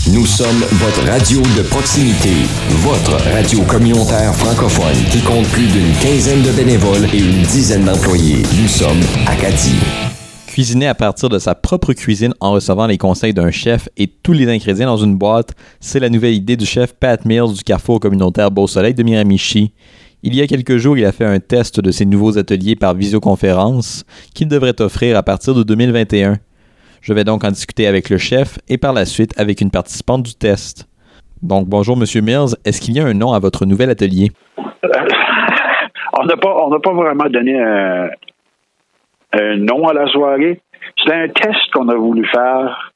Nous sommes votre radio de proximité, votre radio communautaire francophone qui compte plus d'une quinzaine de bénévoles et une dizaine d'employés. Nous sommes Acadie. Cuisiner à partir de sa propre cuisine en recevant les conseils d'un chef et tous les ingrédients dans une boîte, c'est la nouvelle idée du chef Pat Mills du Carrefour communautaire Beau-Soleil de Miramichi. Il y a quelques jours, il a fait un test de ses nouveaux ateliers par visioconférence qu'il devrait offrir à partir de 2021. Je vais donc en discuter avec le chef et par la suite avec une participante du test. Donc, bonjour Monsieur Mills, est-ce qu'il y a un nom à votre nouvel atelier? On n'a pas vraiment donné un nom à la soirée. C'était un test qu'on a voulu faire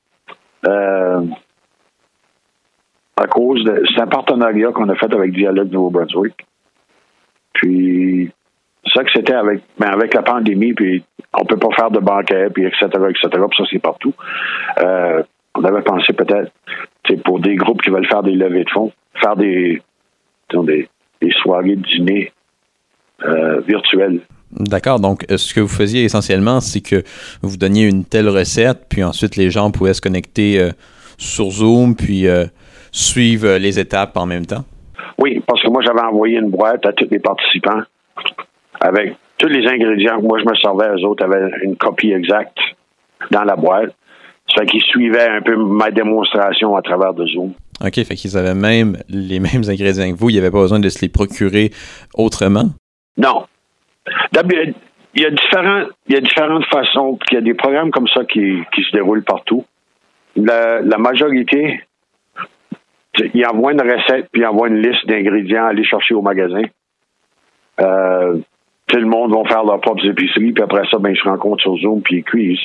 à cause de... C'est un partenariat qu'on a fait avec Dialogue Nouveau-Brunswick. Puis, c'est ça que c'était avec la pandémie, puis on peut pas faire de banquet, puis etc., puis ça, c'est partout. On avait pensé peut-être, pour des groupes qui veulent faire des levées de fonds, faire des soirées de dîner virtuelles. D'accord, donc ce que vous faisiez essentiellement, c'est que vous donniez une telle recette, puis ensuite les gens pouvaient se connecter sur Zoom, puis suivre les étapes en même temps? Oui, parce que moi, j'avais envoyé une boîte à tous les participants avec tous les ingrédients que moi, je me servais, eux autres avaient une copie exacte dans la boîte. Ça fait qu'ils suivaient un peu ma démonstration à travers de Zoom. OK, fait qu'ils avaient même les mêmes ingrédients que vous, il n'y avait pas besoin de se les procurer autrement? Non. Il y a différentes façons, il y a des programmes comme ça qui se déroulent partout. La majorité, ils envoient une recette, puis ils envoient une liste d'ingrédients à aller chercher au magasin. Tout le monde va faire leurs propres épiceries, puis après ça, ils se rencontrent sur Zoom, puis ils cuisent.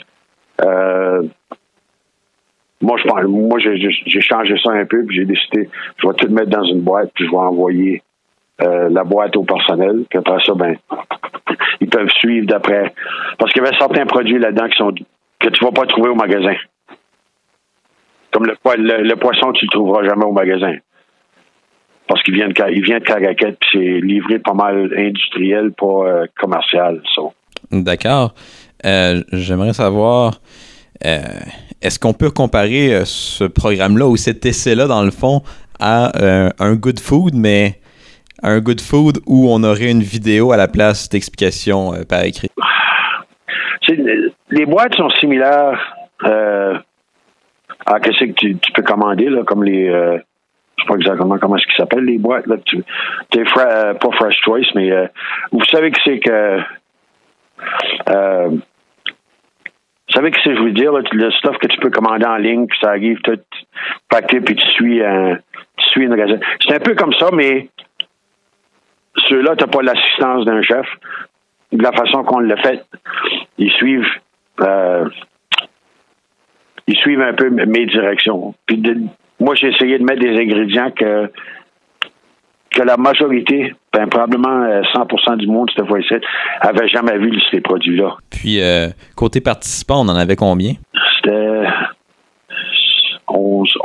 Moi, j'ai changé ça un peu, puis j'ai décidé, je vais tout mettre dans une boîte, puis je vais envoyer la boîte au personnel, puis après ça, ils peuvent suivre d'après. Parce qu'il y avait certains produits là-dedans que tu vas pas trouver au magasin. Comme le poisson, tu le trouveras jamais au magasin. Parce qu'il vient de Caraquette, puis c'est livré pas mal industriel, pas commercial, ça. D'accord. J'aimerais savoir, est-ce qu'on peut comparer ce programme-là ou cet essai-là, dans le fond, à un Good Food, mais un Good Food où on aurait une vidéo à la place d'explications par écrit? Les boîtes sont similaires à ce que tu peux commander, là, comme les... je sais pas exactement comment est-ce qu'ils s'appellent, les boîtes. Là, pas Fresh Choice, mais vous savez que c'est que... vous savez que c'est, je veux dire, là, le stuff que tu peux commander en ligne, puis ça arrive tout paquet, puis tu suis une recette. C'est un peu comme ça, mais ceux-là, tu n'as pas l'assistance d'un chef. De la façon qu'on l'a fait, ils suivent un peu mes directions. Puis moi, j'ai essayé de mettre des ingrédients que la majorité, probablement 100% du monde cette fois-ci, avait jamais vu ces produits-là. Puis, côté participants, on en avait combien? C'était 11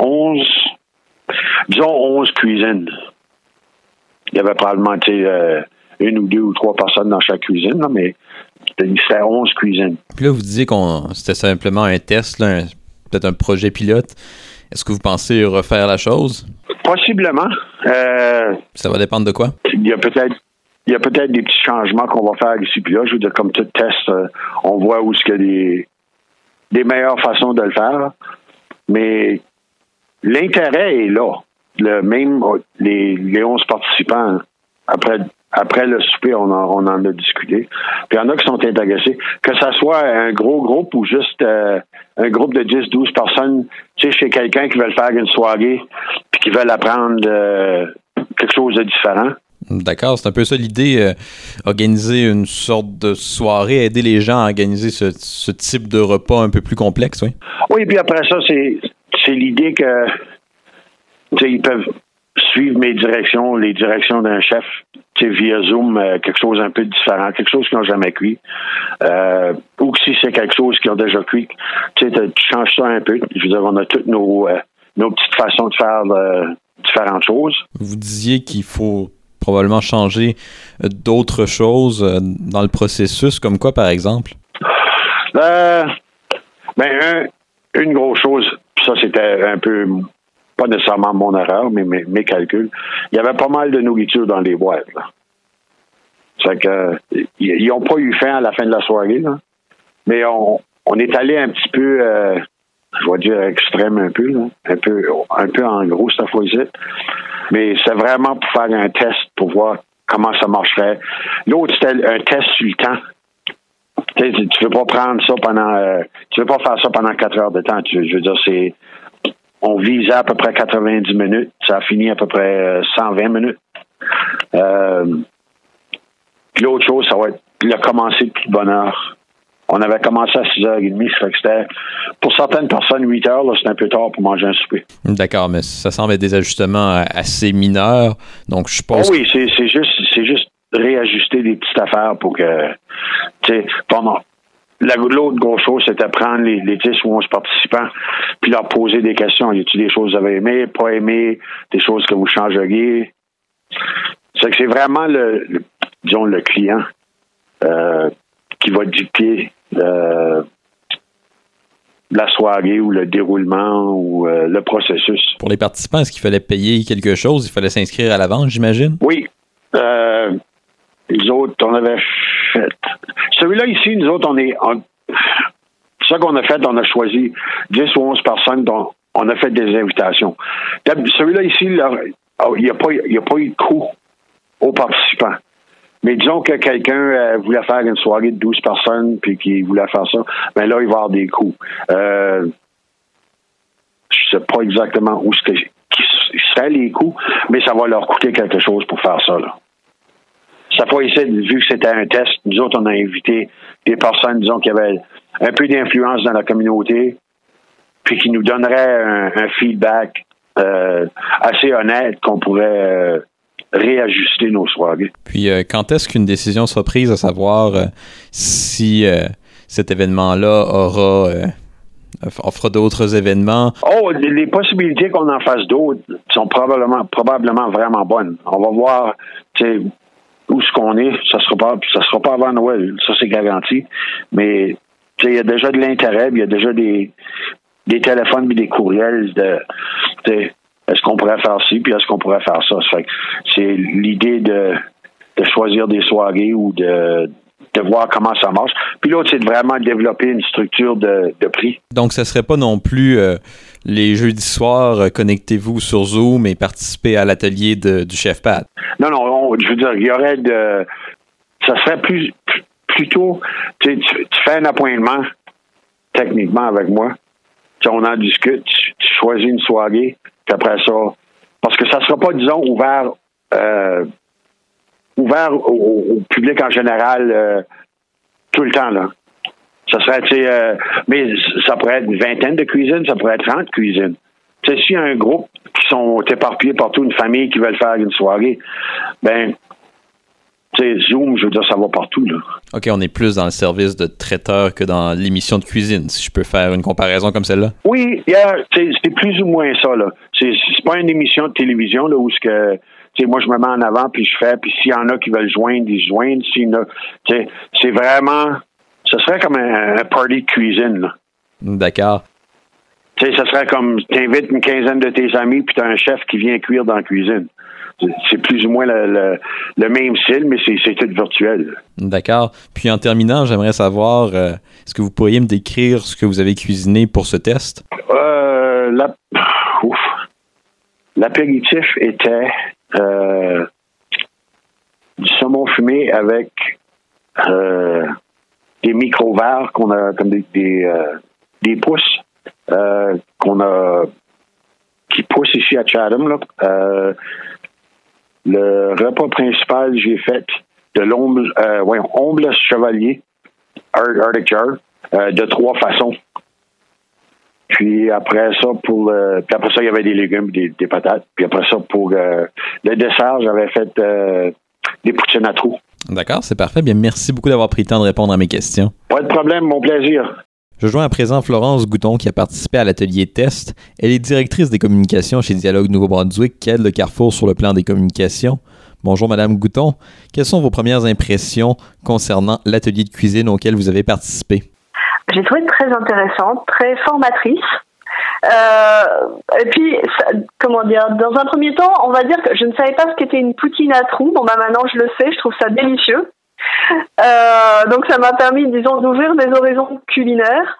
cuisines. Il y avait probablement une ou deux ou trois personnes dans chaque cuisine, là, mais c'était 11 cuisines. Puis là, vous disiez c'était simplement un test, là, peut-être un projet pilote. Est-ce que vous pensez refaire la chose? Possiblement. Ça va dépendre de quoi? Il y a peut-être des petits changements qu'on va faire ici puis là. Je veux dire, comme tout test, on voit où est-ce qu'il y a des meilleures façons de le faire. Mais l'intérêt est là. Même les 11 participants, après le souper, on en a discuté. Puis il y en a qui sont intéressés. Que ça soit un gros groupe ou juste un groupe de 10-12 personnes, chez quelqu'un qui veut faire une soirée puis qui veut apprendre quelque chose de différent. D'accord, c'est un peu ça l'idée, organiser une sorte de soirée, aider les gens à organiser ce type de repas un peu plus complexe, oui? Oui, puis après ça, c'est l'idée que ils peuvent suivre mes directions, les directions d'un chef, via Zoom, quelque chose un peu différent, quelque chose qu'ils n'ont jamais cuit. Ou que si c'est quelque chose qu'ils ont déjà cuit, tu changes ça un peu. Je veux dire, on a toutes nos petites façons de faire différentes choses. Vous disiez qu'il faut probablement changer d'autres choses dans le processus, comme quoi, par exemple? Une grosse chose, ça c'était un peu pas nécessairement mon erreur, mais mes calculs. Il y avait pas mal de nourriture dans les boîtes, là. C'est que, ils n'ont pas eu faim à la fin de la soirée, là. Mais on est allé un petit peu, je vais dire extrême un peu, là. Un peu en gros cette fois-ci. Mais c'est vraiment pour faire un test, pour voir comment ça marcherait. L'autre, c'était un test sur le temps. Tu veux pas prendre ça tu veux pas faire ça pendant 4 heures de temps. Je veux dire, on visait à peu près 90 minutes. Ça a fini à peu près 120 minutes. Puis l'autre chose, ça va être le commencer depuis de bonne heure. On avait commencé à 6h30, ça fait que c'était, pour certaines personnes, 8h, là, c'était un peu tard pour manger un souper. D'accord, mais ça semble être des ajustements assez mineurs. Donc, je pense. Oh oui, c'est juste réajuster des petites affaires pour que, tu sais, l'autre grosse chose, c'était prendre les 10 ou 11 participants puis leur poser des questions. Y a-t-il des choses que vous avez aimées, pas aimées, des choses que vous changeriez? C'est que c'est vraiment disons, le client qui va dicter la soirée ou le déroulement ou le processus. Pour les participants, est-ce qu'il fallait payer quelque chose? Il fallait s'inscrire à l'avance, j'imagine? Oui. Les autres, on avait fait. Celui-là ici, nous autres, ça qu'on a fait, on a choisi 10 ou 11 personnes dont on a fait des invitations. Celui-là ici, il n'y a pas eu de coût aux participants. Mais disons que quelqu'un voulait faire une soirée de 12 personnes puis qu'il voulait faire ça, ben là, il va y avoir des coûts. Je sais pas exactement où qui seraient les coûts, mais ça va leur coûter quelque chose pour faire ça, là. Ça fois ici, vu que c'était un test, nous autres, on a invité des personnes, disons, qui avaient un peu d'influence dans la communauté, puis qui nous donneraient un feedback assez honnête qu'on pourrait réajuster nos soirées. Puis, quand est-ce qu'une décision sera prise à savoir si cet événement-là offre d'autres événements? Oh, les possibilités qu'on en fasse d'autres sont probablement vraiment bonnes. On va voir, tu sais, où ce qu'on est. Ça sera pas avant Noël. Ça, c'est garanti. Mais, tu sais, il y a déjà de l'intérêt, il y a déjà des téléphones et des courriels est-ce qu'on pourrait faire ci, puis est-ce qu'on pourrait faire ça? Ça fait que c'est l'idée de choisir des soirées ou de voir comment ça marche. Puis l'autre, c'est de vraiment développer une structure de prix. Donc, ce ne serait pas non plus les jeudis soirs, connectez-vous sur Zoom et participez à l'atelier du chef Pat. Non, je veux dire, il y aurait ça serait plutôt, tu fais un appointement, techniquement, avec moi. On en discute, tu choisis une soirée, puis après ça, parce que ça ne sera pas, disons, ouvert au public en général tout le temps, là. Ça serait, mais ça pourrait être une vingtaine de cuisines, ça pourrait être 30 cuisines. Tu sais, s'il y a un groupe qui sont éparpillés partout, une famille qui veut faire une soirée, ben, tu sais, Zoom, je veux dire, ça va partout, là. OK, on est plus dans le service de traiteur que dans l'émission de cuisine, si je peux faire une comparaison comme celle-là. Oui, c'est plus ou moins ça, là. C'est pas une émission de télévision, là, où ce que, tu sais, moi, je me mets en avant, puis je fais, puis s'il y en a qui veulent joindre, ils joignent. S'il y en a, tu sais, c'est vraiment, ce serait comme un party de cuisine, là. D'accord. Tu sais, ça serait comme, t'invites une quinzaine de tes amis, puis t'as un chef qui vient cuire dans la cuisine. C'est plus ou moins le même style, mais c'est tout virtuel. D'accord. Puis en terminant, j'aimerais savoir, est-ce que vous pourriez me décrire ce que vous avez cuisiné pour ce test? L'apéritif était du saumon fumé avec des micro-verres qu'on a comme des pousses qui poussent ici à Chatham, là. Le repas principal, j'ai fait de l'omble chevalier, Arctic Jar, de 3 façons. Puis après ça, il y avait des légumes, des patates. Puis après ça, pour le dessert, j'avais fait des poutines à trous. D'accord, c'est parfait. Bien, merci beaucoup d'avoir pris le temps de répondre à mes questions. Pas de problème, mon plaisir. Je joins à présent Florence Gouton qui a participé à l'atelier test. Elle est directrice des communications chez Dialogue Nouveau-Brunswick qui aide le Carrefour sur le plan des communications. Bonjour Madame Gouton. Quelles sont vos premières impressions concernant l'atelier de cuisine auquel vous avez participé? J'ai trouvé très intéressante, très formatrice. Et puis, comment dire, dans un premier temps, on va dire que je ne savais pas ce qu'était une poutine à trous. Bon, maintenant je le sais, je trouve ça délicieux. Donc ça m'a permis, disons, d'ouvrir mes horizons culinaires.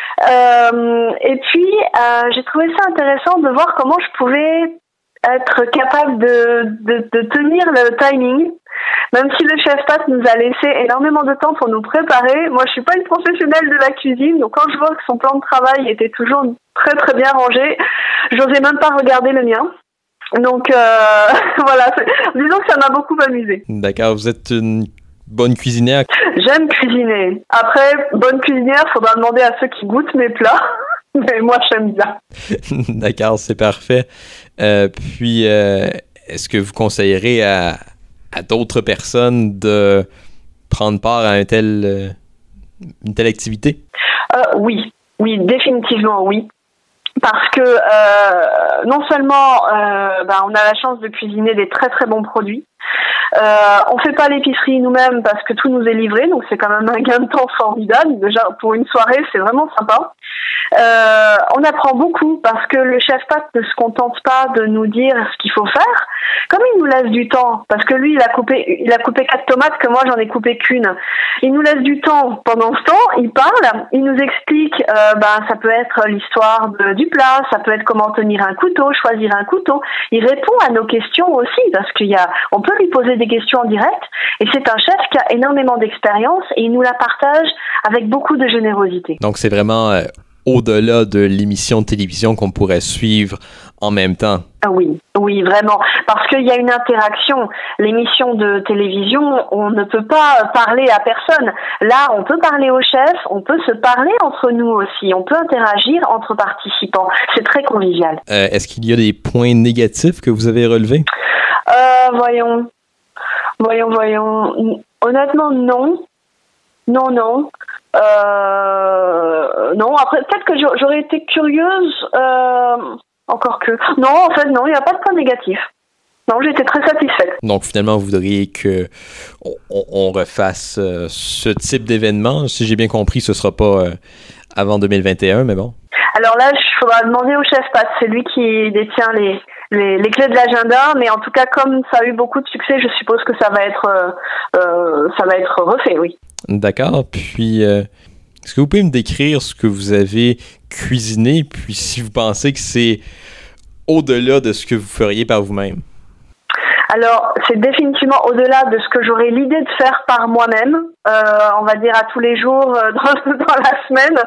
Et puis, j'ai trouvé ça intéressant de voir comment je pouvais être capable de tenir le timing. Même si le chef Pat nous a laissé énormément de temps pour nous préparer, moi je suis pas une professionnelle de la cuisine, donc quand je vois que son plan de travail était toujours très très bien rangé, j'osais même pas regarder le mien. Donc voilà, disons que ça m'a beaucoup amusé. D'accord, vous êtes une bonne cuisinière? J'aime cuisiner. Après, bonne cuisinière, faudra demander à ceux qui goûtent mes plats. Mais moi, j'aime bien. D'accord, c'est parfait. Puis, est-ce que vous conseillerez à d'autres personnes de prendre part à une telle activité? Oui, définitivement oui. Parce que non seulement on a la chance de cuisiner des très très bons produits, on fait pas l'épicerie nous-mêmes parce que tout nous est livré, donc c'est quand même un gain de temps formidable. Déjà pour une soirée, c'est vraiment sympa. On apprend beaucoup parce que le chef Pat ne se contente pas de nous dire ce qu'il faut faire. Comme il nous laisse du temps, parce que lui il a coupé 4 tomates que moi j'en ai coupé qu'une. Il nous laisse du temps. Pendant ce temps, il parle, il nous explique. Ça peut être l'histoire du plat, ça peut être comment tenir un couteau, choisir un couteau. Il répond à nos questions aussi parce on peut lui poser des questions en direct. Et c'est un chef qui a énormément d'expérience et il nous la partage avec beaucoup de générosité. Donc c'est vraiment au-delà de l'émission de télévision qu'on pourrait suivre en même temps. Oui, vraiment. Parce qu'il y a une interaction. L'émission de télévision, on ne peut pas parler à personne. Là, on peut parler au chef, on peut se parler entre nous aussi. On peut interagir entre participants. C'est très convivial. Est-ce qu'il y a des points négatifs que vous avez relevés? Voyons. Honnêtement, non. Non. Non, après, peut-être que j'aurais été curieuse, encore que... Non, en fait, non, il n'y a pas de point négatif. Non, j'étais très satisfaite. Donc, finalement, vous voudriez qu'on refasse ce type d'événement. Si j'ai bien compris, ce ne sera pas avant 2021, mais bon. Alors là, il faudra demander au chef Pat. C'est lui qui détient les clés de l'agenda, mais en tout cas, comme ça a eu beaucoup de succès, je suppose que ça va être refait, oui. D'accord. Puis, est-ce que vous pouvez me décrire ce que vous avez cuisiné, puis si vous pensez que c'est au-delà de ce que vous feriez par vous-même? Alors, c'est définitivement au-delà de ce que j'aurais l'idée de faire par moi-même, on va dire à tous les jours dans la semaine,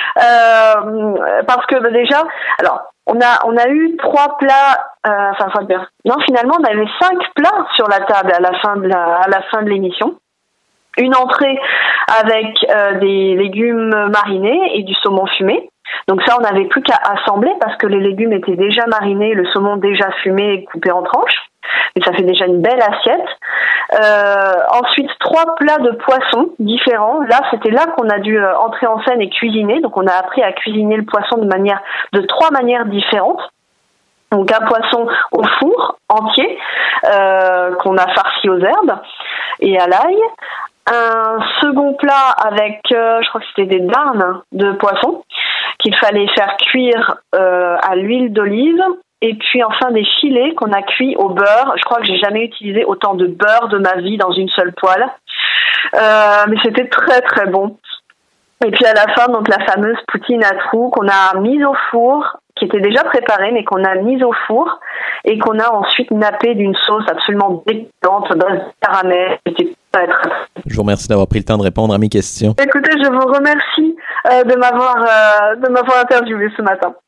parce que déjà, alors on a eu 3 plats, finalement on avait 5 plats sur la table à la fin de l'émission. Une entrée avec des légumes marinés et du saumon fumé. Donc ça, on n'avait plus qu'à assembler parce que les légumes étaient déjà marinés, le saumon déjà fumé et coupé en tranches. Et ça fait déjà une belle assiette. Ensuite, 3 plats de poisson différents. Là, c'était là qu'on a dû entrer en scène et cuisiner. Donc on a appris à cuisiner le poisson de 3 manières différentes. Donc un poisson au four entier qu'on a farci aux herbes et à l'ail. Un second plat avec, je crois que c'était des darnes de poisson qu'il fallait faire cuire à l'huile d'olive. Et puis enfin des filets qu'on a cuits au beurre. Je crois que j'ai jamais utilisé autant de beurre de ma vie dans une seule poêle. Mais c'était très très bon. Et puis à la fin, donc la fameuse poutine à trous qu'on a mise au four, qui était déjà préparée, mais qu'on a mise au four et qu'on a ensuite nappée d'une sauce absolument dégoûtante, base de caramel. Je vous remercie d'avoir pris le temps de répondre à mes questions. Écoutez, je vous remercie de m'avoir interviewé ce matin.